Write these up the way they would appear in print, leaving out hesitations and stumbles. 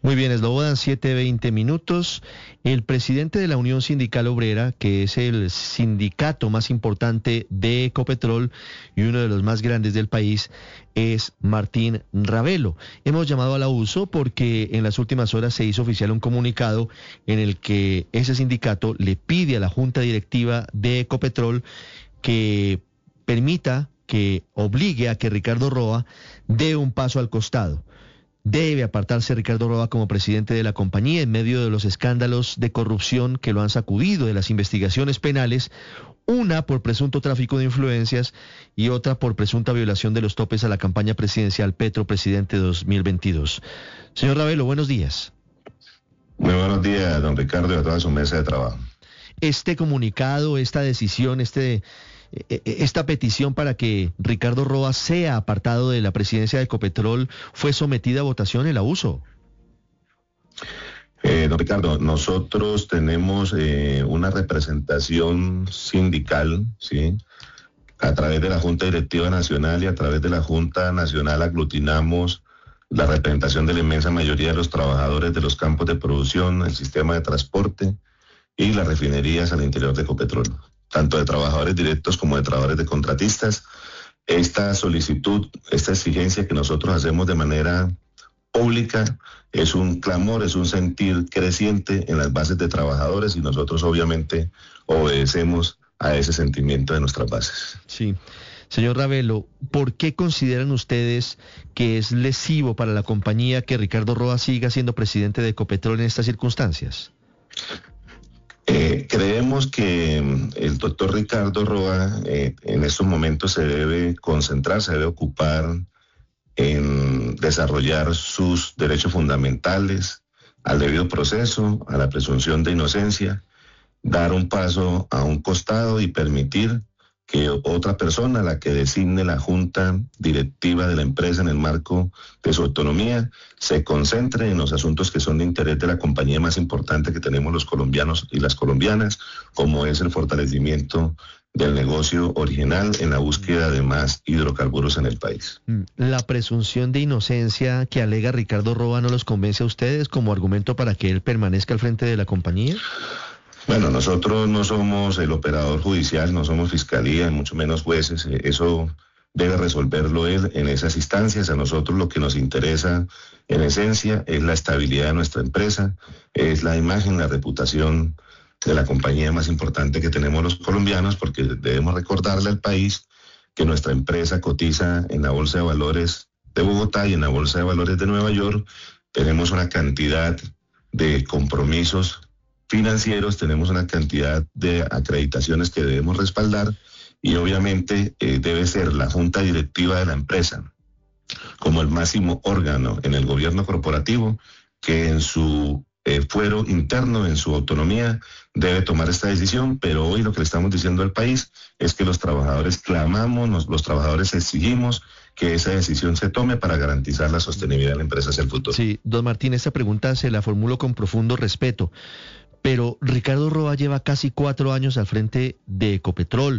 Muy bien, Slobodan, 7:20. El presidente de la Unión Sindical Obrera, que es el sindicato más importante de Ecopetrol y uno de los más grandes del país, es Martín Ravelo. Hemos llamado a la USO porque en las últimas horas se hizo oficial un comunicado en el que ese sindicato le pide a la Junta Directiva de Ecopetrol que permita, que obligue a que Ricardo Roa dé un paso al costado. Debe apartarse Ricardo Roa como presidente de la compañía en medio de los escándalos de corrupción que lo han sacudido, de las investigaciones penales, una por presunto tráfico de influencias y otra por presunta violación de los topes a la campaña presidencial Petro Presidente 2022. Señor Ravelo, buenos días. Muy buenos días, don Ricardo, y a toda su mesa de trabajo. Este comunicado, esta decisión, esta petición para que Ricardo Roa sea apartado de la presidencia de Ecopetrol fue sometida a votación en la USO. Don Ricardo, nosotros tenemos una representación sindical, ¿sí? A través de la Junta Directiva Nacional y a través de la Junta Nacional aglutinamos la representación de la inmensa mayoría de los trabajadores de los campos de producción, el sistema de transporte y las refinerías al interior de Ecopetrol, tanto de trabajadores directos como de trabajadores de contratistas. Esta solicitud, esta exigencia que nosotros hacemos de manera pública es un clamor, es un sentir creciente en las bases de trabajadores y nosotros obviamente obedecemos a ese sentimiento de nuestras bases. Sí. Señor Ravelo, ¿por qué consideran ustedes que es lesivo para la compañía que Ricardo Roa siga siendo presidente de Ecopetrol en estas circunstancias? Creemos que el doctor Ricardo Roa en estos momentos se debe concentrar, se debe ocupar en desarrollar sus derechos fundamentales al debido proceso, a la presunción de inocencia, dar un paso a un costado y permitir que otra persona, la que designe la junta directiva de la empresa en el marco de su autonomía, se concentre en los asuntos que son de interés de la compañía más importante que tenemos los colombianos y las colombianas, como es el fortalecimiento del negocio original en la búsqueda de más hidrocarburos en el país. ¿La presunción de inocencia que alega Ricardo Roa no los convence a ustedes como argumento para que él permanezca al frente de la compañía? Bueno, nosotros no somos el operador judicial, no somos fiscalía, mucho menos jueces. Eso debe resolverlo él en esas instancias. A nosotros lo que nos interesa, en esencia, es la estabilidad de nuestra empresa, es la imagen, la reputación de la compañía más importante que tenemos los colombianos, porque debemos recordarle al país que nuestra empresa cotiza en la Bolsa de Valores de Bogotá y en la Bolsa de Valores de Nueva York. Tenemos una cantidad de compromisos financieros, tenemos una cantidad de acreditaciones que debemos respaldar y obviamente debe ser la junta directiva de la empresa como el máximo órgano en el gobierno corporativo que en su fuero interno, en su autonomía, debe tomar esta decisión, pero hoy lo que le estamos diciendo al país es que los trabajadores clamamos, los trabajadores exigimos que esa decisión se tome para garantizar la sostenibilidad de la empresa hacia el futuro. Sí, don Martín, esta pregunta se la formulo con profundo respeto. Pero Ricardo Roa lleva casi 4 años al frente de Ecopetrol.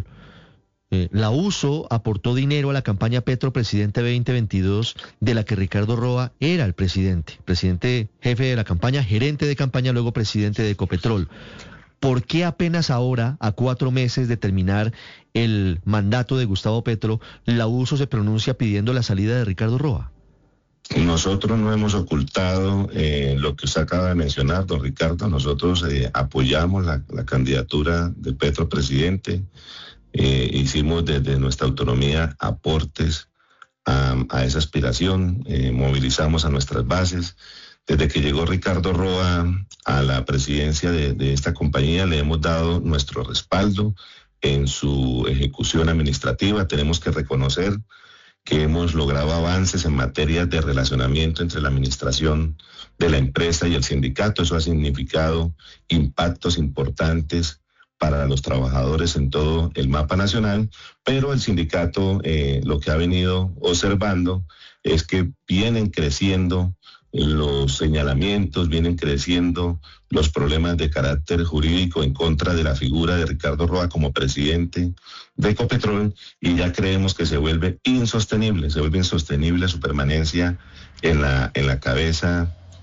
La USO aportó dinero a la campaña Petro Presidente 2022, de la que Ricardo Roa era el presidente jefe de la campaña, gerente de campaña, luego presidente de Ecopetrol. ¿Por qué apenas ahora, a 4 meses de terminar el mandato de Gustavo Petro, la USO se pronuncia pidiendo la salida de Ricardo Roa? Nosotros no hemos ocultado lo que usted acaba de mencionar, don Ricardo. Nosotros apoyamos la candidatura de Petro presidente. Hicimos desde nuestra autonomía aportes a esa aspiración, movilizamos a nuestras bases. Desde que llegó Ricardo Roa a la presidencia de esta compañía, le hemos dado nuestro respaldo en su ejecución administrativa. Tenemos que reconocer que hemos logrado avances en materia de relacionamiento entre la administración de la empresa y el sindicato. Eso ha significado impactos importantes para los trabajadores en todo el mapa nacional, pero el sindicato lo que ha venido observando es que vienen creciendo los señalamientos, vienen creciendo los problemas de carácter jurídico en contra de la figura de Ricardo Roa como presidente de Ecopetrol, y ya creemos que se vuelve insostenible su permanencia en la cabeza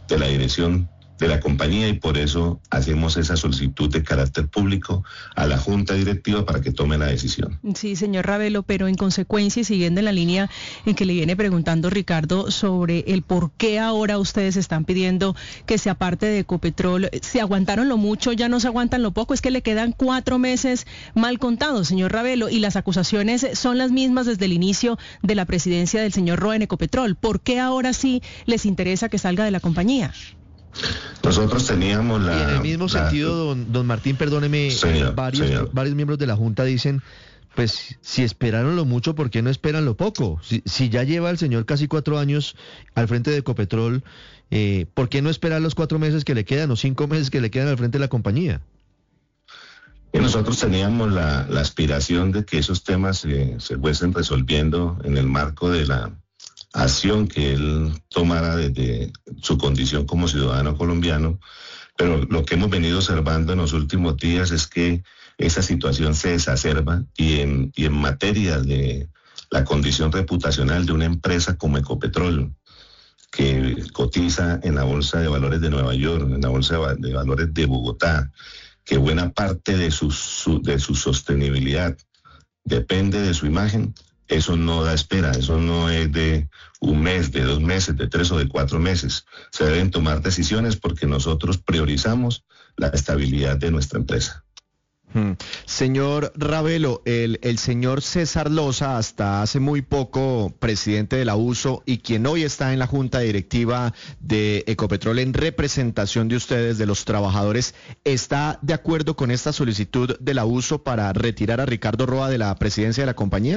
de la dirección de la compañía, y por eso hacemos esa solicitud de carácter público a la Junta Directiva para que tome la decisión. Sí, señor Ravelo, pero en consecuencia y siguiendo en la línea en que le viene preguntando Ricardo sobre el por qué ahora ustedes están pidiendo que se aparte de Ecopetrol, ¿se aguantaron lo mucho, ya no se aguantan lo poco? Es que le quedan 4 meses mal contados, señor Ravelo, y las acusaciones son las mismas desde el inicio de la presidencia del señor Roa en Ecopetrol. ¿Por qué ahora sí les interesa que salga de la compañía? Nosotros teníamos y en el mismo sentido, don Martín, perdóneme, varios miembros de la Junta dicen, pues si esperaron lo mucho, ¿por qué no esperan lo poco? Si ya lleva el señor casi 4 años al frente de Ecopetrol, ¿por qué no esperar los 4 meses que le quedan o 5 meses que le quedan al frente de la compañía? Y nosotros teníamos la aspiración de que esos temas se fuesen resolviendo en el marco de la acción que él tomara desde su condición como ciudadano colombiano, pero lo que hemos venido observando en los últimos días es que esa situación se exacerba y en materia de la condición reputacional de una empresa como Ecopetrol, que cotiza en la Bolsa de Valores de Nueva York, en la Bolsa de Valores de Bogotá, que buena parte de su sostenibilidad depende de su imagen. Eso no da espera, eso no es de 1 mes, de 2 meses, de 3 o de 4 meses. Se deben tomar decisiones porque nosotros priorizamos la estabilidad de nuestra empresa. Señor Ravelo, el señor César Loza, hasta hace muy poco presidente de la USO y quien hoy está en la junta directiva de Ecopetrol en representación de ustedes, de los trabajadores, ¿está de acuerdo con esta solicitud de la USO para retirar a Ricardo Roa de la presidencia de la compañía?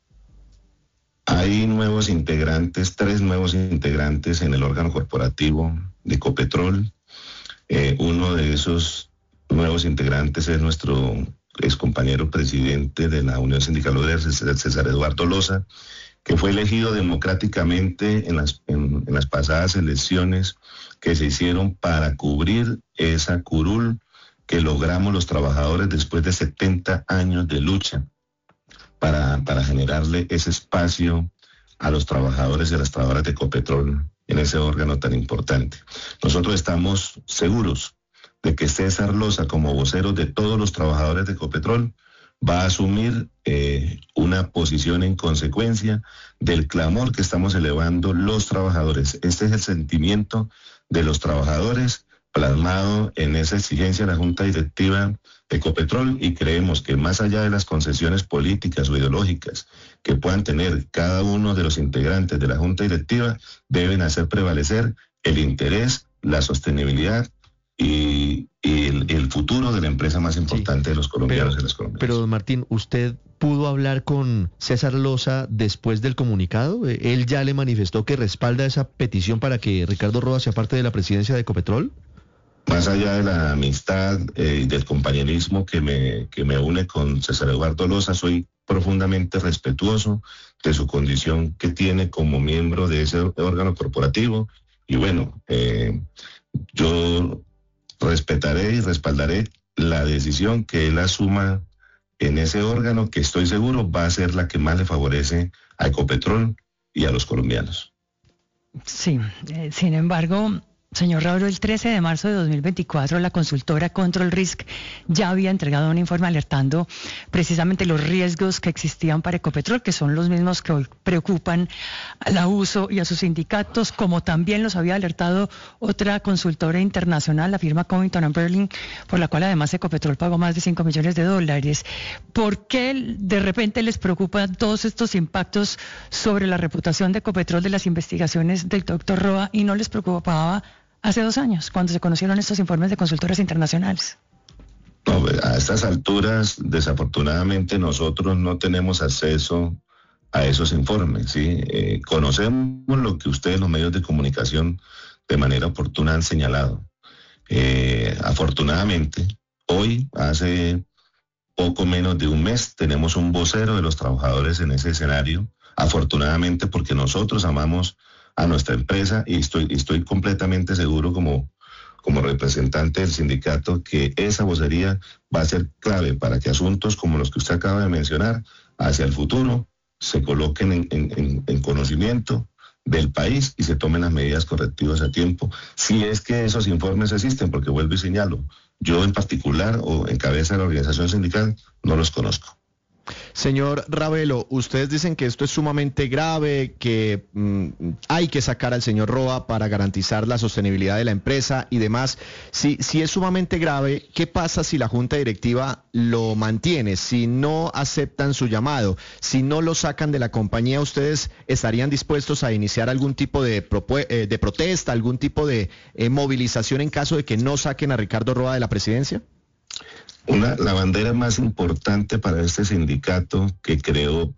Hay nuevos integrantes, 3 nuevos integrantes en el órgano corporativo de Ecopetrol. Uno de esos nuevos integrantes es nuestro excompañero presidente de la Unión Sindical Obrera, César Eduardo Loza, que fue elegido democráticamente en las pasadas elecciones que se hicieron para cubrir esa curul que logramos los trabajadores después de 70 años de lucha para generarle ese espacio a los trabajadores y a las trabajadoras de Ecopetrol en ese órgano tan importante. Nosotros estamos seguros de que César Loza, como vocero de todos los trabajadores de Ecopetrol, va a asumir una posición en consecuencia del clamor que estamos elevando los trabajadores. Este es el sentimiento de los trabajadores plasmado en esa exigencia de la Junta Directiva de Ecopetrol, y creemos que más allá de las concesiones políticas o ideológicas que puedan tener cada uno de los integrantes de la Junta Directiva, deben hacer prevalecer el interés, la sostenibilidad y el futuro de la empresa más importante de los colombianos y las colombianas. Pero, don Martín, ¿usted pudo hablar con César Loza después del comunicado? ¿Él ya le manifestó que respalda esa petición para que Ricardo Roa sea parte de la presidencia de Ecopetrol? Más allá de la amistad y del compañerismo que me une con César Eduardo Loza, soy profundamente respetuoso de su condición que tiene como miembro de ese órgano corporativo, y bueno, yo respetaré y respaldaré la decisión que él asuma en ese órgano, que estoy seguro va a ser la que más le favorece a Ecopetrol y a los colombianos. Sí, sin embargo, señor Raúl, el 13 de marzo de 2024 la consultora Control Risk ya había entregado un informe alertando precisamente los riesgos que existían para Ecopetrol, que son los mismos que hoy preocupan a la USO y a sus sindicatos, como también los había alertado otra consultora internacional, la firma Covington & Burling, por la cual además Ecopetrol pagó más de $5 millones. ¿Por qué de repente les preocupan todos estos impactos sobre la reputación de Ecopetrol de las investigaciones del doctor Roa y no les preocupaba hace 2 años, cuando se conocieron estos informes de consultoras internacionales? No, a estas alturas, desafortunadamente, nosotros no tenemos acceso a esos informes, ¿sí? Conocemos lo que ustedes, los medios de comunicación, de manera oportuna han señalado. Afortunadamente, hoy, hace poco menos de 1 mes, tenemos un vocero de los trabajadores en ese escenario, afortunadamente, porque nosotros amamos a nuestra empresa, y estoy completamente seguro como representante del sindicato que esa vocería va a ser clave para que asuntos como los que usted acaba de mencionar hacia el futuro se coloquen en conocimiento del país y se tomen las medidas correctivas a tiempo, si es que esos informes existen, porque vuelvo y señalo, yo en particular o en cabeza de la organización sindical no los conozco. Señor Ravelo, ustedes dicen que esto es sumamente grave, que hay que sacar al señor Roa para garantizar la sostenibilidad de la empresa y demás. Si es sumamente grave, ¿qué pasa si la junta directiva lo mantiene? Si no aceptan su llamado, si no lo sacan de la compañía, ¿ustedes estarían dispuestos a iniciar algún tipo de protesta, algún tipo de movilización en caso de que no saquen a Ricardo Roa de la presidencia? La bandera más importante para este sindicato que creó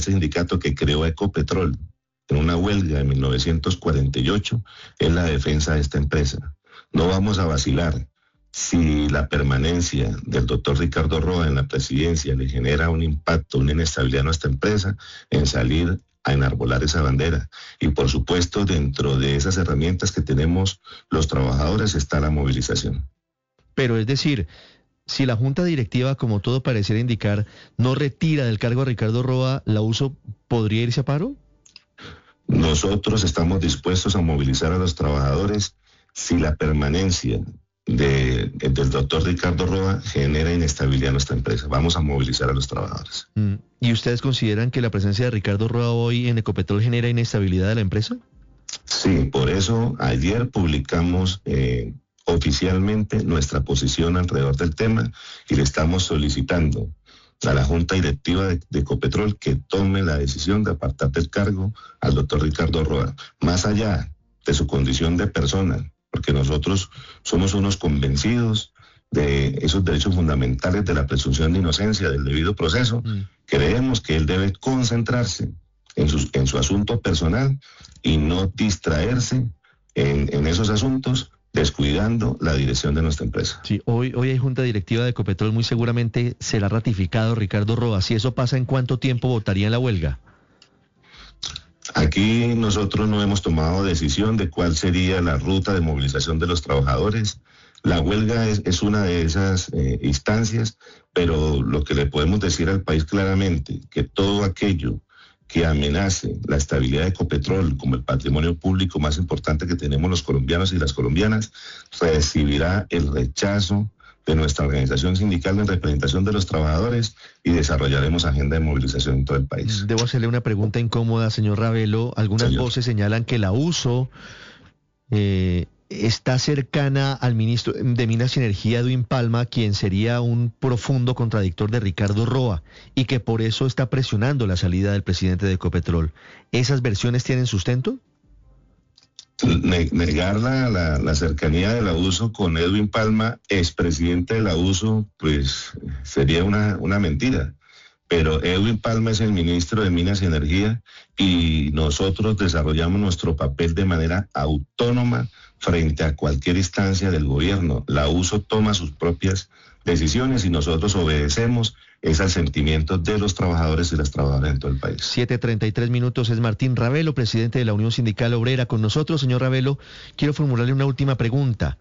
Ecopetrol en una huelga de 1948 es la defensa de esta empresa. No vamos a vacilar. Si la permanencia del doctor Ricardo Roa en la presidencia le genera un impacto, una inestabilidad a nuestra empresa, en salir a enarbolar esa bandera. Y por supuesto, dentro de esas herramientas que tenemos los trabajadores está la movilización. Pero es decir, si la junta directiva, como todo pareciera indicar, no retira del cargo a Ricardo Roa, ¿la USO podría irse a paro? Nosotros estamos dispuestos a movilizar a los trabajadores si la permanencia del doctor Ricardo Roa genera inestabilidad en nuestra empresa. Vamos a movilizar a los trabajadores. ¿Y ustedes consideran que la presencia de Ricardo Roa hoy en Ecopetrol genera inestabilidad de la empresa? Sí, por eso ayer publicamos oficialmente nuestra posición alrededor del tema y le estamos solicitando a la Junta Directiva de Ecopetrol que tome la decisión de apartar del cargo al doctor Ricardo Roa, más allá de su condición de persona, porque nosotros somos unos convencidos de esos derechos fundamentales de la presunción de inocencia, del debido proceso. Creemos que él debe concentrarse en su asunto personal y no distraerse en esos asuntos, descuidando la dirección de nuestra empresa. Sí, hoy hay junta directiva de Ecopetrol, muy seguramente será ratificado Ricardo Roa. Si eso pasa, ¿en cuánto tiempo votaría en la huelga? Aquí nosotros no hemos tomado decisión de cuál sería la ruta de movilización de los trabajadores. La huelga es una de esas instancias, pero lo que le podemos decir al país claramente, que todo aquello que amenace la estabilidad de Ecopetrol como el patrimonio público más importante que tenemos los colombianos y las colombianas, recibirá el rechazo de nuestra organización sindical en representación de los trabajadores y desarrollaremos agenda de movilización en todo el país. Debo hacerle una pregunta incómoda, señor Ravelo. Algunas voces señalan que la USO está cercana al ministro de Minas y Energía, Edwin Palma, quien sería un profundo contradictor de Ricardo Roa, y que por eso está presionando la salida del presidente de Ecopetrol. ¿Esas versiones tienen sustento? Negar la cercanía de la USO con Edwin Palma, expresidente de la USO, pues sería una mentira. Pero Edwin Palma es el ministro de Minas y Energía y nosotros desarrollamos nuestro papel de manera autónoma frente a cualquier instancia del gobierno. La USO toma sus propias decisiones y nosotros obedecemos al sentimiento de los trabajadores y las trabajadoras en todo el país. 7:33 minutos, es Martín Ravelo, presidente de la Unión Sindical Obrera, con nosotros. Señor Ravelo, quiero formularle una última pregunta.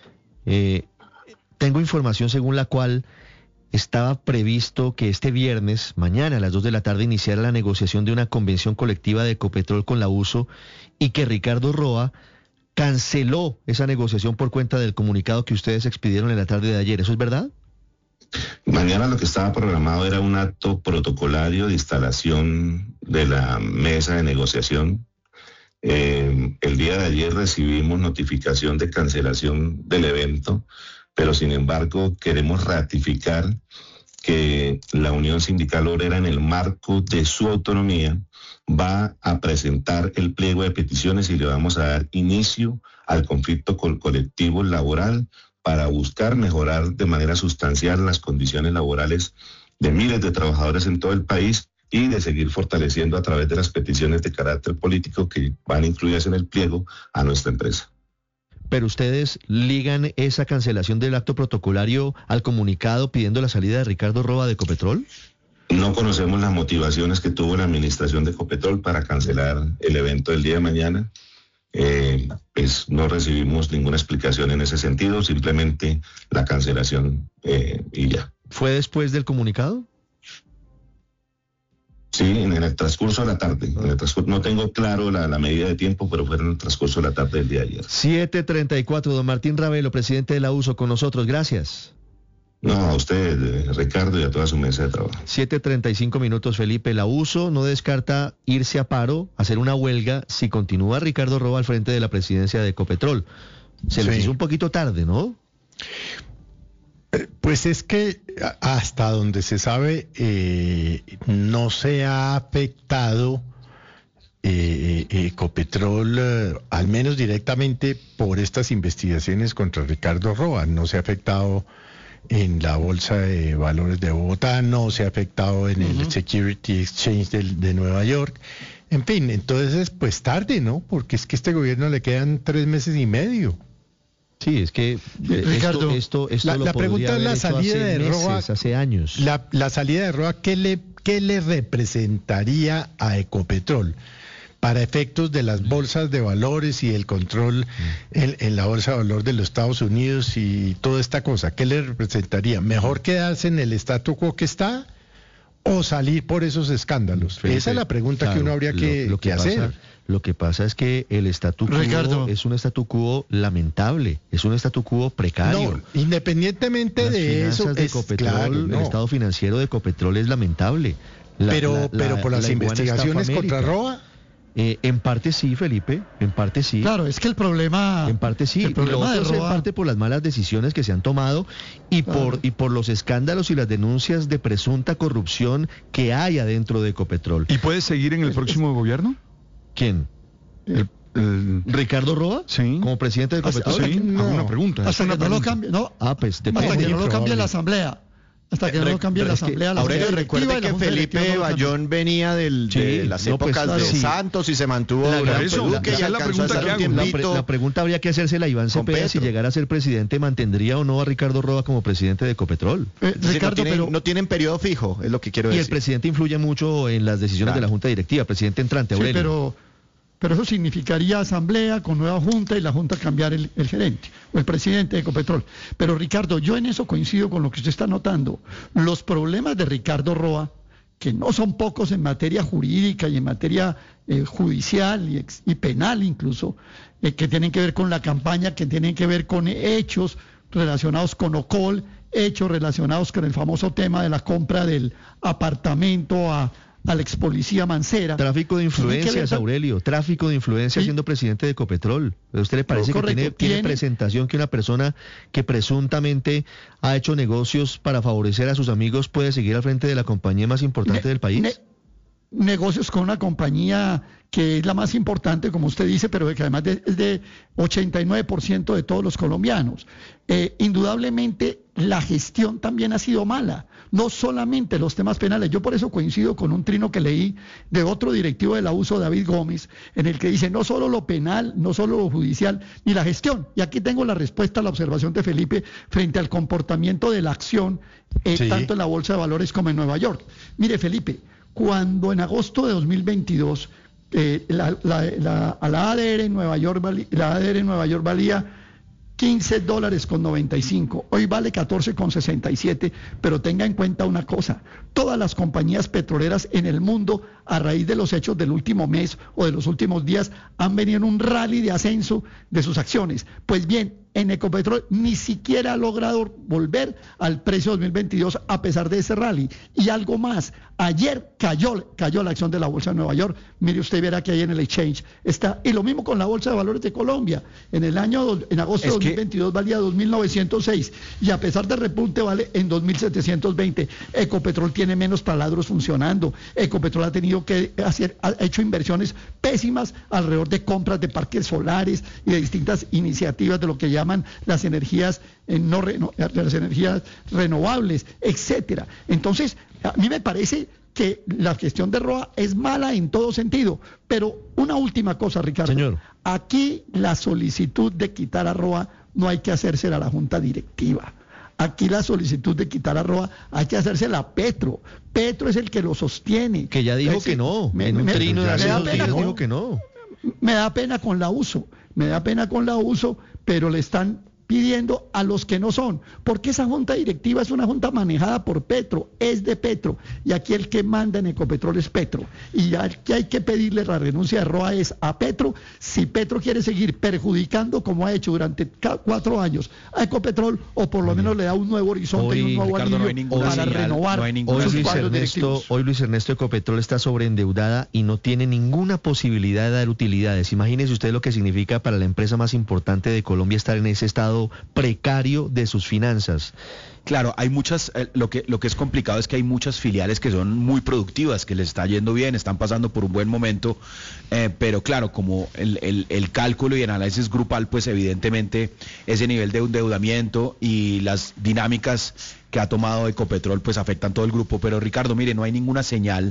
Tengo información según la cual estaba previsto que este viernes, mañana a las 2 de la tarde, iniciara la negociación de una convención colectiva de Ecopetrol con la USO y que Ricardo Roa canceló esa negociación por cuenta del comunicado que ustedes expidieron en la tarde de ayer. ¿Eso es verdad? Mañana lo que estaba programado era un acto protocolario de instalación de la mesa de negociación. El día de ayer recibimos notificación de cancelación del evento, pero sin embargo queremos ratificar que la Unión Sindical Obrera, en el marco de su autonomía, va a presentar el pliego de peticiones y le vamos a dar inicio al conflicto colectivo laboral para buscar mejorar de manera sustancial las condiciones laborales de miles de trabajadores en todo el país y de seguir fortaleciendo a través de las peticiones de carácter político que van incluidas en el pliego a nuestra empresa. Pero ustedes ligan esa cancelación del acto protocolario al comunicado pidiendo la salida de Ricardo Roa de Ecopetrol. No conocemos las motivaciones que tuvo la administración de Ecopetrol para cancelar el evento del día de mañana. Pues no recibimos ninguna explicación en ese sentido, simplemente la cancelación y ya. ¿Fue después del comunicado? Sí, en el transcurso de la tarde. No tengo claro la medida de tiempo, pero fue en el transcurso de la tarde del día de ayer. 7:34, don Martín Ravelo, presidente de la USO, con nosotros. Gracias. No, a usted, Ricardo, y a toda su mesa de trabajo. 7:35 minutos, Felipe. La USO no descarta irse a paro, hacer una huelga, si continúa Ricardo Roa al frente de la presidencia de Ecopetrol. Se les hizo un poquito tarde, ¿no? Pues es que hasta donde se sabe no se ha afectado Ecopetrol, al menos directamente por estas investigaciones contra Ricardo Roa. No se ha afectado en la Bolsa de Valores de Bogotá, no se ha afectado en el Security Exchange de Nueva York. En fin, entonces pues tarde, ¿no? Porque es que a este gobierno le quedan 3 meses y medio. Sí, es que Ricardo, esto la pregunta es la salida de Roa, hace años. La salida de Roa, ¿qué le representaría a Ecopetrol para efectos de las bolsas de valores y el control en la bolsa de valores de los Estados Unidos y toda esta cosa? ¿Qué le representaría? ¿Mejor quedarse en el statu quo que está o salir por esos escándalos? Felipe, esa es la pregunta que uno habría que hacer. Lo que pasa es que el statu quo es un statu quo lamentable, es un statu quo precario. No, independientemente de eso, de Ecopetrol, el estado financiero de Ecopetrol es lamentable. Pero por las investigaciones contra Roa. En parte sí, Felipe, en parte sí. Claro, es que el problema... En parte sí, el problema de Roa... en parte por las malas decisiones que se han tomado y por los escándalos y las denuncias de presunta corrupción que hay adentro de Ecopetrol. ¿Y puede seguir en el próximo gobierno? ¿Quién? ¿Ricardo Roa? Sí. ¿Como presidente de Ecopetrol? Sí, una pregunta. Hasta que no lo cambie, no. Pues hasta que no lo cambie la Asamblea. Hasta que no lo cambie la Asamblea. Aurelio, recuerde que Felipe Bayón venía de las épocas de Santos y se mantuvo durante Duque y alcanzó a estar un tiempito. La pregunta habría que hacérsela a Iván Cepeda, si llegara a ser presidente, ¿mantendría o no a Ricardo Roa como presidente de Ecopetrol? Ricardo, no tienen periodo fijo, es lo que quiero decir. Y el presidente influye mucho en las decisiones de la Junta Directiva, presidente entrante, Aurelio. Sí, pero eso significaría asamblea con nueva junta y la junta cambiar el gerente o el presidente de Ecopetrol. Pero Ricardo, yo en eso coincido con lo que usted está notando. Los problemas de Ricardo Roa, que no son pocos en materia jurídica y en materia judicial y penal incluso, que tienen que ver con la campaña, que tienen que ver con hechos relacionados con Ocol, hechos relacionados con el famoso tema de la compra del apartamento al ex policía Mancera. Tráfico de influencias, Aurelio, tráfico de influencias siendo presidente de Ecopetrol. ¿A usted le parece que tiene presentación que una persona que presuntamente ha hecho negocios para favorecer a sus amigos puede seguir al frente de la compañía más importante del país? Negocios con una compañía que es la más importante, como usted dice, pero que además es de 89% de todos los colombianos. Indudablemente la gestión también ha sido mala, no solamente los temas penales. Yo por eso coincido con un trino que leí de otro directivo de la USO, David Gómez, en el que dice no solo lo penal, no solo lo judicial, ni la gestión. Y aquí tengo la respuesta a la observación de Felipe frente al comportamiento de la acción, tanto en la Bolsa de Valores como en Nueva York. Mire, Felipe, cuando en agosto de 2022 la ADR en Nueva York valía $15.95, hoy vale 14.67, pero tenga en cuenta una cosa, todas las compañías petroleras en el mundo a raíz de los hechos del último mes o de los últimos días han venido en un rally de ascenso de sus acciones. Pues bien, en Ecopetrol ni siquiera ha logrado volver al precio 2022 a pesar de ese rally. Y algo más, ayer cayó la acción de la Bolsa de Nueva York. Mire usted, verá que ahí en el exchange está. Y lo mismo con la Bolsa de Valores de Colombia. En agosto de 2022 valía 2.906 y a pesar de repunte vale en 2.720. Ecopetrol tiene menos taladros funcionando. Ecopetrol ha hecho inversiones pésimas alrededor de compras de parques solares y de distintas iniciativas de lo que llaman las energías las energías renovables, etcétera. Entonces, a mí me parece que la gestión de Roa es mala en todo sentido. Pero una última cosa, Ricardo. Señor. Aquí la solicitud de quitar a Roa no hay que hacérsela a la Junta Directiva. Aquí la solicitud de quitar a Roa hay que hacérsela a Petro. Petro es el que lo sostiene. Que ya dijo que no. En un trino de hace 2 días dijo que no. Me da pena con la USO, pero le están pidiendo a los que no son, porque esa junta directiva es una junta manejada por Petro, es de Petro, y aquí el que manda en Ecopetrol es Petro, y aquí hay que pedirle la renuncia de Roa es a Petro, si Petro quiere seguir perjudicando como ha hecho durante 4 años a Ecopetrol, o por lo menos le da un nuevo horizonte y un nuevo Ricardo, alivio para renovar sus cuadros directivos. Hoy Luis Ernesto, Ecopetrol está sobreendeudada y no tiene ninguna posibilidad de dar utilidades. Imagínese usted lo que significa para la empresa más importante de Colombia estar en ese estado precario de sus finanzas. Claro, hay muchas, lo que es complicado es que hay muchas filiales que son muy productivas, que les está yendo bien, están pasando por un buen momento, pero claro, como el cálculo y el análisis grupal, pues evidentemente ese nivel de endeudamiento y las dinámicas que ha tomado Ecopetrol, pues afectan todo el grupo. Pero Ricardo, mire, no hay ninguna señal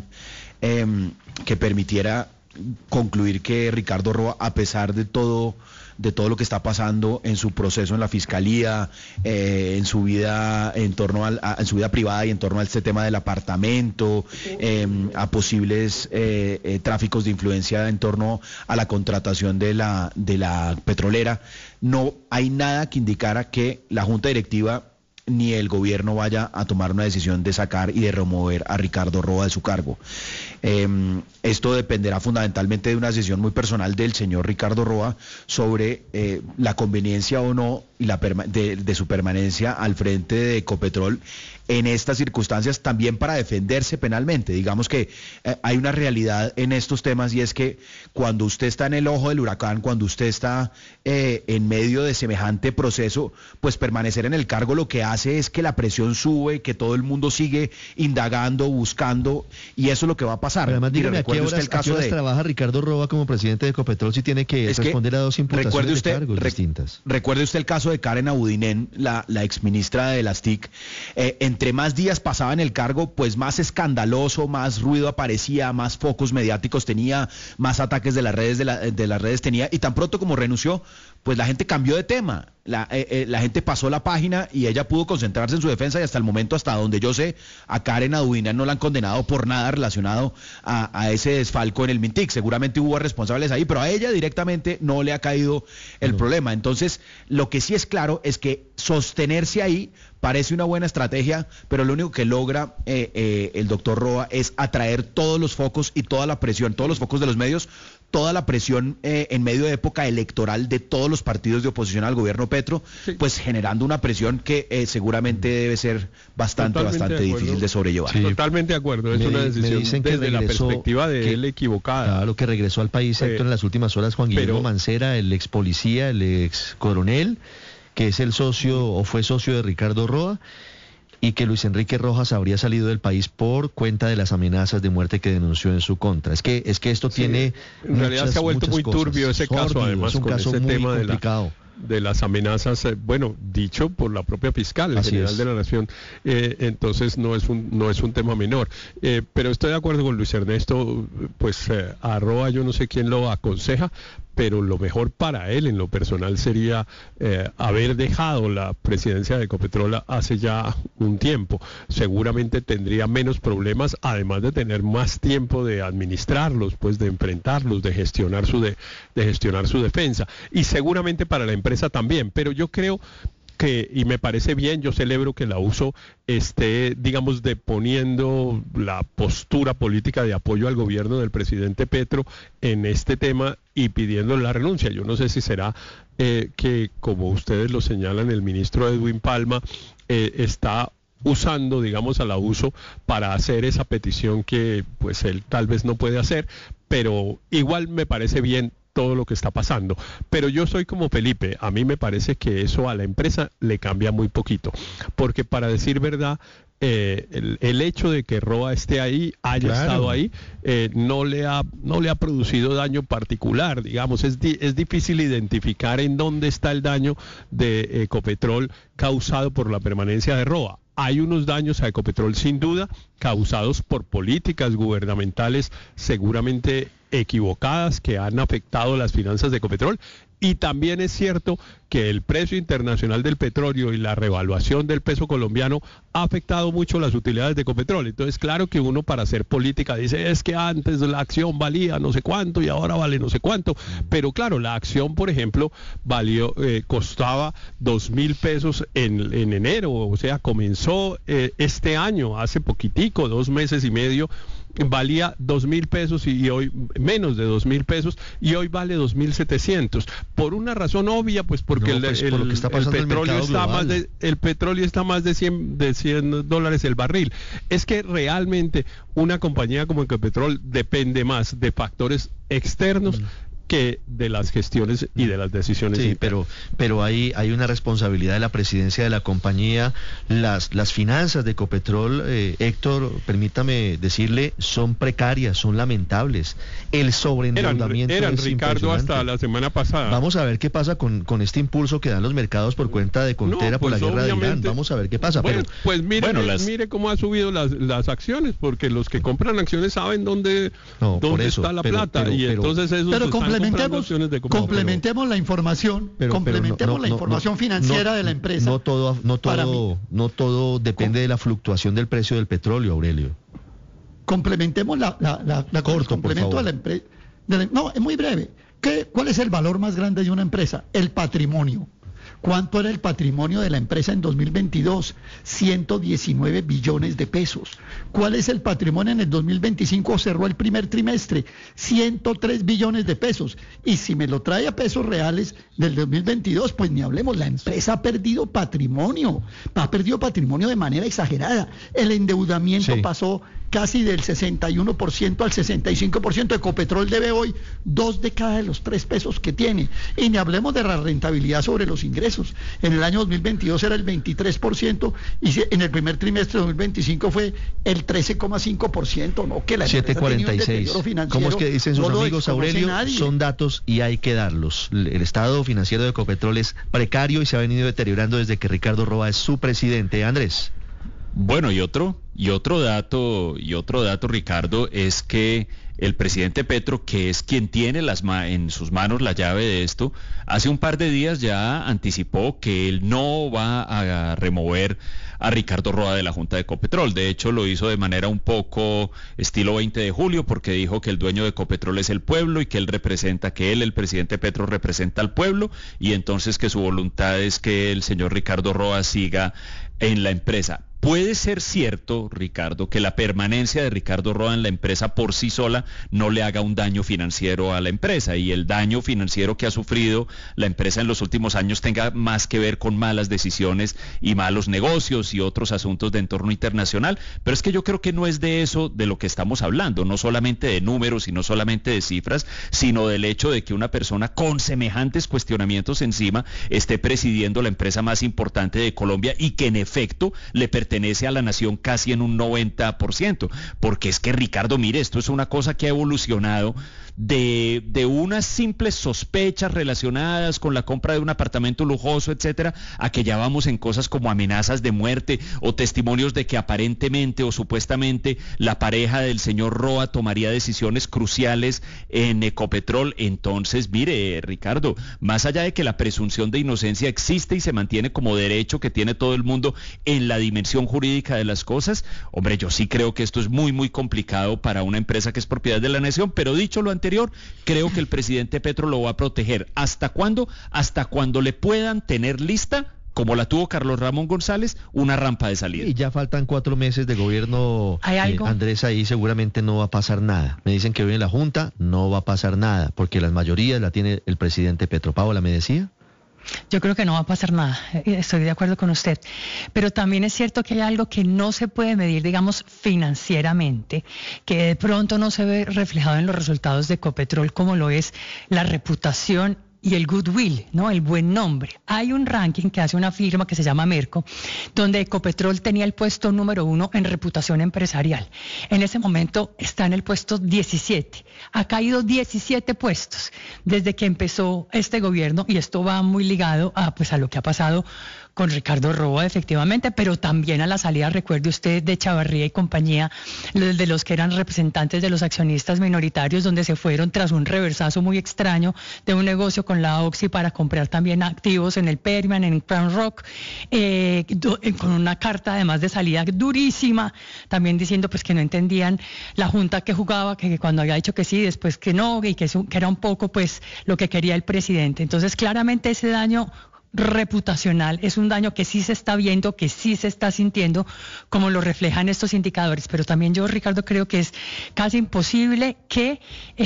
que permitiera concluir que Ricardo Roa, a pesar de todo lo que está pasando en su proceso en la fiscalía, en su vida en su vida privada y en torno a este tema del apartamento, a posibles tráficos de influencia en torno a la contratación de la petrolera, no hay nada que indicara que la junta directiva ni el gobierno vaya a tomar una decisión de sacar y de remover a Ricardo Roa de su cargo. Esto dependerá fundamentalmente de una decisión muy personal del señor Ricardo Roa sobre la conveniencia o no y de su permanencia al frente de Ecopetrol en estas circunstancias, también para defenderse penalmente. Digamos que hay una realidad en estos temas, y es que cuando usted está en el ojo del huracán, cuando usted está en medio de semejante proceso, pues permanecer en el cargo lo que hace es que la presión sube, que todo el mundo sigue indagando, buscando, y eso es lo que va a pasar. Pero además, dígame, ¿a qué horas trabaja Ricardo Roa como presidente de Ecopetrol si tiene que responder a 2 imputaciones de cargos distintas? Recuerde usted el caso de Karen Abudinen, la exministra de las TIC. Entre más días pasaba en el cargo, pues más escandaloso, más ruido aparecía, más focos mediáticos tenía, más ataques de las redes tenía, y tan pronto como renunció, pues la gente cambió de tema. La gente pasó la página y ella pudo concentrarse en su defensa, y hasta el momento, hasta donde yo sé, a Karen Abudinen no la han condenado por nada relacionado a ese desfalco en el Mintic. Seguramente hubo responsables ahí, pero a ella directamente no le ha caído el problema. Entonces, lo que sí es claro es que sostenerse ahí parece una buena estrategia, pero lo único que logra el doctor Roa es atraer todos los focos y toda la presión, todos los focos de los medios, toda la presión en medio de época electoral de todos los partidos de oposición al gobierno Petro, sí, pues generando una presión que seguramente debe ser bastante difícil de sobrellevar. Sí. Totalmente de acuerdo, es una decisión desde la perspectiva de él equivocada. Claro, que regresó al país, Héctor, en las últimas horas Juan Guillermo Mancera, el ex policía, el ex coronel, que es el socio o fue socio de Ricardo Roa, y que Luis Enrique Rojas habría salido del país por cuenta de las amenazas de muerte que denunció en su contra. Es que esto tiene en realidad se ha vuelto muy turbio ese caso, además, es un caso ese muy tema complicado. De las amenazas, dicho por la propia fiscal general de la Nación, entonces no es un tema menor, pero estoy de acuerdo con Luis Ernesto, pues a Roa yo no sé quién lo aconseja, pero lo mejor para él en lo personal sería haber dejado la presidencia de Ecopetrol hace ya un tiempo. Seguramente tendría menos problemas, además de tener más tiempo de administrarlos, pues de enfrentarlos, de gestionar su defensa, y seguramente para la empresa también. Pero yo creo que, y me parece bien, yo celebro que la USO esté, digamos, deponiendo la postura política de apoyo al gobierno del presidente Petro en este tema y pidiendo la renuncia. Yo no sé si será que, como ustedes lo señalan, el ministro Edwin Palma está usando, digamos, a la USO para hacer esa petición que pues él tal vez no puede hacer, pero igual me parece bien todo lo que está pasando. Pero yo soy como Felipe, a mí me parece que eso a la empresa le cambia muy poquito, porque para decir verdad, el hecho de que Roa esté ahí, haya estado ahí, no le ha producido daño particular, digamos, es difícil identificar en dónde está el daño de Ecopetrol causado por la permanencia de Roa. Hay unos daños a Ecopetrol sin duda, causados por políticas gubernamentales seguramente equivocadas que han afectado las finanzas de Ecopetrol, Y también es cierto que el precio internacional del petróleo y la revaluación del peso colombiano ha afectado mucho las utilidades de Ecopetrol. Entonces, claro que uno para hacer política dice, es que antes la acción valía no sé cuánto y ahora vale no sé cuánto. Pero claro, la acción, por ejemplo, costaba 2.000 pesos en enero, o sea, comenzó este año, hace poquitico, 2 meses y medio, valía 2.000 pesos y hoy menos de 2.000 pesos y hoy vale 2.700 por una razón obvia, pues porque el petróleo está más de 100 dólares el barril. Es que realmente una compañía como Ecopetrol depende más de factores externos que de las gestiones y de las decisiones. Sí, pero hay una responsabilidad de la presidencia de la compañía. Las finanzas de Ecopetrol, Héctor, permítame decirle, son precarias, son lamentables. El sobreendeudamiento eran es Ricardo, hasta la semana pasada. Vamos a ver qué pasa con este impulso que dan los mercados por cuenta de Contera por la guerra de Irán. Vamos a ver qué pasa. Bueno, mire cómo ha subido las acciones, porque los que compran acciones saben dónde está la plata, y entonces eso complementemos la información, la información financiera de la empresa. No todo depende de la fluctuación del precio del petróleo, Aurelio. Complementemos complemento de la empresa. No, es muy breve. ¿Cuál es el valor más grande de una empresa? El patrimonio. ¿Cuánto era el patrimonio de la empresa en 2022? 119 billones de pesos. ¿Cuál es el patrimonio en el 2025? Cerró el primer trimestre, 103 billones de pesos. Y si me lo trae a pesos reales del 2022, pues ni hablemos, la empresa ha perdido patrimonio de manera exagerada. El endeudamiento pasó casi del 61% al 65%. Ecopetrol debe hoy 2 de cada de los 3 pesos que tiene. Y ni hablemos de la rentabilidad sobre los ingresos. En el año 2022 era el 23% y en el primer trimestre de 2025 fue el 13,5%. No, que la 7.46. ¿Cómo es que dicen sus amigos, Aurelio? Son datos y hay que darlos. El estado financiero de Ecopetrol es precario y se ha venido deteriorando desde que Ricardo Roa es su presidente. Andrés. Bueno, y otro dato, Ricardo, es que el presidente Petro, que es quien tiene en sus manos la llave de esto, hace un par de días ya anticipó que él no va a remover a Ricardo Roa de la Junta de Ecopetrol. De hecho, lo hizo de manera un poco estilo 20 de julio, porque dijo que el dueño de Ecopetrol es el pueblo y que el presidente Petro, representa al pueblo, y entonces que su voluntad es que el señor Ricardo Roa siga en la empresa. Puede ser cierto, Ricardo, que la permanencia de Ricardo Roa en la empresa por sí sola no le haga un daño financiero a la empresa, y el daño financiero que ha sufrido la empresa en los últimos años tenga más que ver con malas decisiones y malos negocios y otros asuntos de entorno internacional. Pero es que yo creo que no es de eso de lo que estamos hablando, no solamente de números y no solamente de cifras, sino del hecho de que una persona con semejantes cuestionamientos encima esté presidiendo la empresa más importante de Colombia y que en efecto le pertenece a la nación casi en un 90%, porque es que, Ricardo, mire, esto es una cosa que ha evolucionado de unas simples sospechas relacionadas con la compra de un apartamento lujoso, etcétera, a que ya vamos en cosas como amenazas de muerte o testimonios de que aparentemente o supuestamente la pareja del señor Roa tomaría decisiones cruciales en Ecopetrol. Entonces, mire, Ricardo, más allá de que la presunción de inocencia existe y se mantiene como derecho que tiene todo el mundo en la dimensión jurídica de las cosas, hombre, yo sí creo que esto es muy, muy complicado para una empresa que es propiedad de la nación, pero dicho lo anterior, creo que el presidente Petro lo va a proteger. ¿Hasta cuándo? Hasta cuando le puedan tener lista, como la tuvo Carlos Ramón González, una rampa de salida. Y ya faltan 4 meses de gobierno, Andrés, ahí seguramente no va a pasar nada. Me dicen que hoy en la Junta no va a pasar nada, porque las mayorías la tiene el presidente Petro. Paola, ¿me decía? Yo creo que no va a pasar nada, estoy de acuerdo con usted, pero también es cierto que hay algo que no se puede medir, digamos, financieramente, que de pronto no se ve reflejado en los resultados de Ecopetrol, como lo es la reputación y el goodwill, ¿no? El buen nombre. Hay un ranking que hace una firma que se llama Merco, donde Ecopetrol tenía el puesto número 1 en reputación empresarial. En ese momento está en el puesto 17. Ha caído 17 puestos desde que empezó este gobierno, y esto va muy ligado a lo que ha pasado con Ricardo Roa, efectivamente, pero también a la salida, recuerde usted, de Chavarría y compañía, de los que eran representantes de los accionistas minoritarios, donde se fueron tras un reversazo muy extraño de un negocio con con la Oxy para comprar también activos en el Permian, en Crown Rock, con una carta además de salida durísima, también diciendo pues que no entendían la junta que jugaba, que cuando había dicho que sí, después que no, y que era un poco pues lo que quería el presidente. Entonces claramente ese daño reputacional es un daño que sí se está viendo, que sí se está sintiendo, como lo reflejan estos indicadores. Pero también yo, Ricardo, creo que es casi imposible que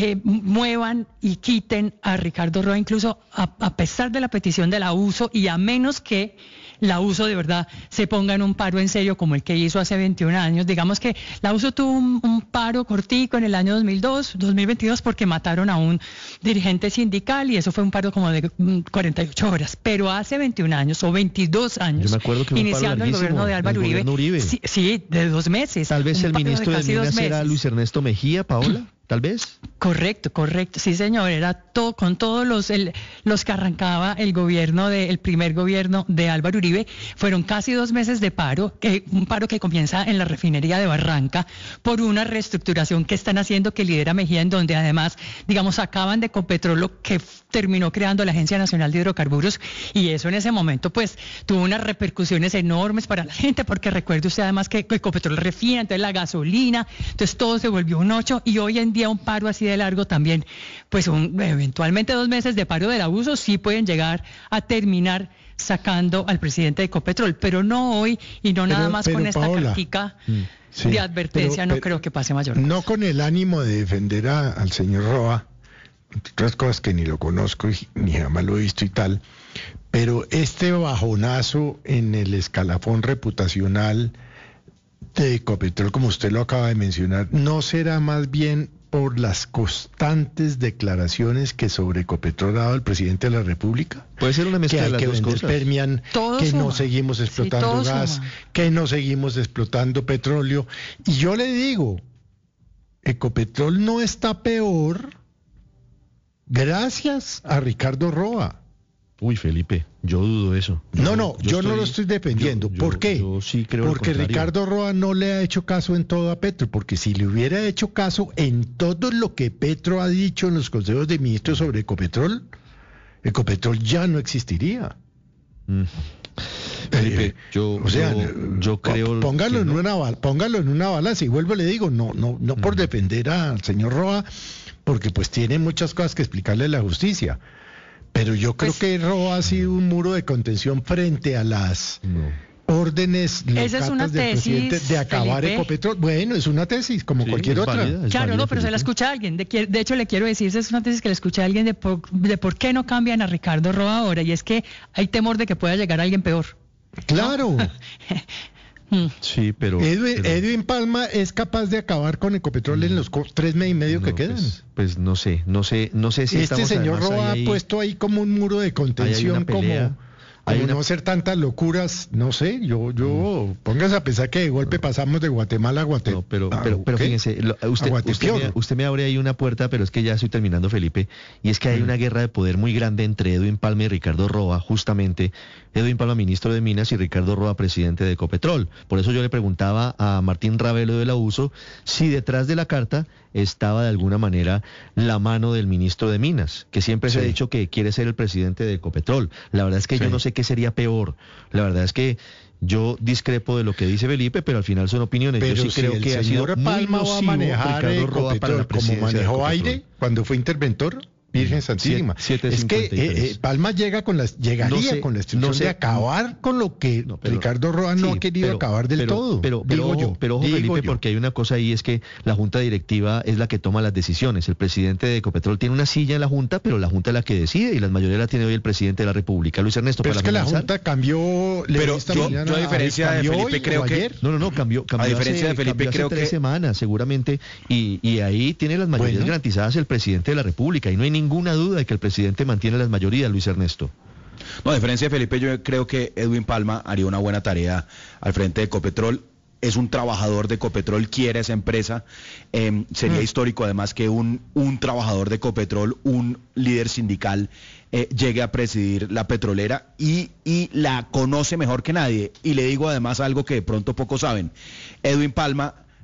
muevan y quiten a Ricardo Roa, incluso a pesar de la petición de la USO, y a menos que la USO de verdad se ponga en un paro en serio como el que hizo hace 21 años. Digamos que la USO tuvo un paro cortico en el año 2022 porque mataron a un dirigente sindical, y eso fue un paro como de 48 horas. Pero hace 21 años o 22 años, yo me acuerdo que iniciando el gobierno de Álvaro Uribe. Sí, de 2 meses. Tal vez el ministro de Minas era Luis Ernesto Mejía, Paola. Tal vez. Correcto, sí señor, era todo con todos los que arrancaba el primer gobierno de Álvaro Uribe. Fueron casi 2 meses de paro, un paro que comienza en la refinería de Barranca por una reestructuración que están haciendo, que lidera Mejía, en donde además, digamos, acaban de Ecopetrol, lo que terminó creando la Agencia Nacional de Hidrocarburos, y eso en ese momento pues tuvo unas repercusiones enormes para la gente, porque recuerde usted además que Ecopetrol refina, entonces la gasolina, entonces todo se volvió un 8, y hoy en día un paro así de largo también, pues eventualmente 2 meses de paro del abuso sí pueden llegar a terminar sacando al presidente de Ecopetrol, pero no hoy, y no nada más con esta cartica de advertencia, no creo que pase mayor cosa. No con el ánimo de defender al señor Roa, entre otras cosas que ni lo conozco ni jamás lo he visto y tal, pero este bajonazo en el escalafón reputacional de Ecopetrol, como usted lo acaba de mencionar, ¿no será más bien por las constantes declaraciones que sobre Ecopetrol ha dado el presidente de la República? Puede ser una mezcla de las dos cosas. Permian, que no seguimos explotando gas, que no seguimos explotando petróleo. Y yo le digo, Ecopetrol no está peor gracias a Ricardo Roa. Uy, Felipe, yo dudo eso. Yo no lo estoy defendiendo. ¿Por qué? Yo sí creo porque Ricardo Roa no le ha hecho caso en todo a Petro, porque si le hubiera hecho caso en todo lo que Petro ha dicho en los consejos de ministros sobre Ecopetrol, Ecopetrol ya no existiría. Felipe, yo creo. Póngalo en una balanza, y vuelvo, le digo, no por defender al señor Roa, porque pues tiene muchas cosas que explicarle a la justicia. Pero yo creo que Roa ha sido un muro de contención frente a las órdenes locatas del presidente de acabar Ecopetrol. Bueno, es una tesis, como cualquier otra. Claro, pero se la escucha a alguien. De hecho, le quiero decir, es una tesis que le escuché a alguien de por qué no cambian a Ricardo Roa ahora, y es que hay temor de que pueda llegar alguien peor. Claro. Sí, pero Edwin Palma es capaz de acabar con Ecopetrol en los 3 meses y medio que quedan. Pues no sé si este señor Roa ha puesto ahí como un muro de contención, como no hacer tantas locuras, no sé, yo póngase a pensar que de golpe pasamos de Guatemala a Guatemala. No, pero fíjense, usted me abre ahí una puerta, pero es que ya estoy terminando, Felipe, y es que hay una guerra de poder muy grande entre Edwin Palma y Ricardo Roa, justamente. Edwin Palma, ministro de Minas, y Ricardo Roa, presidente de Ecopetrol. Por eso yo le preguntaba a Martín Ravelo de la USO si detrás de la carta estaba de alguna manera la mano del ministro de Minas, que siempre se ha dicho que quiere ser el presidente de Ecopetrol. La verdad es que yo no sé qué sería peor. La verdad es que yo discrepo de lo que dice Felipe, pero al final son opiniones. Pero yo sí creo que el señor Palma va a manejar Ecopetrol como manejó Aire cuando fue interventor. Virgen Santísima. Es que Palma llegaría con la instrucción de acabar con lo que Ricardo Roa no ha querido acabar del todo. Pero ojo, Felipe, porque hay una cosa ahí, es que la junta directiva es la que toma las decisiones. El presidente de Ecopetrol tiene una silla en la junta, pero la junta es la que decide, y la mayoría la tiene hoy el presidente de la República, Luis Ernesto. Pero es que la junta cambió. Pero yo a diferencia de Felipe creo que cambió. A diferencia de Felipe creo que 3 semanas seguramente, y ahí tiene las mayorías garantizadas el presidente de la República, y no hay ninguna duda de que el presidente mantiene las mayorías, Luis Ernesto. No, a diferencia de Felipe, yo creo que Edwin Palma haría una buena tarea al frente de Ecopetrol. Es un trabajador de Ecopetrol, quiere esa empresa. Sería histórico además que un trabajador de Ecopetrol, un líder sindical, llegue a presidir la petrolera y la conoce mejor que nadie. Y le digo además algo que de pronto pocos saben. Edwin Palma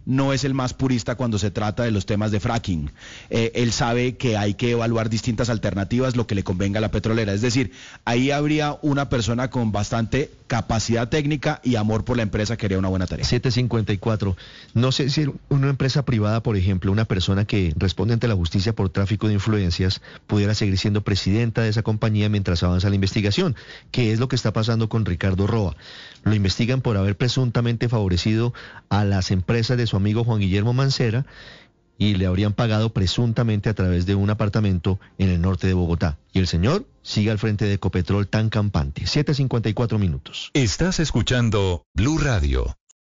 no es el más purista cuando se trata de los temas de fracking. Él sabe que hay que evaluar distintas alternativas, lo que le convenga a la petrolera. Es decir, ahí habría una persona con bastante capacidad técnica y amor por la empresa que haría una buena tarea. 754. No sé si una empresa privada, por ejemplo, una persona que responde ante la justicia por tráfico de influencias, pudiera seguir siendo presidenta de esa compañía mientras avanza la investigación. ¿Qué es lo que está pasando con Ricardo Roa? Lo investigan por haber presuntamente favorecido a las empresas de su amigo Juan Guillermo Mancera y le habrían pagado presuntamente a través de un apartamento en el norte de Bogotá. Y el señor sigue al frente de Ecopetrol tan campante. 7:54 minutos. Estás escuchando Blue Radio.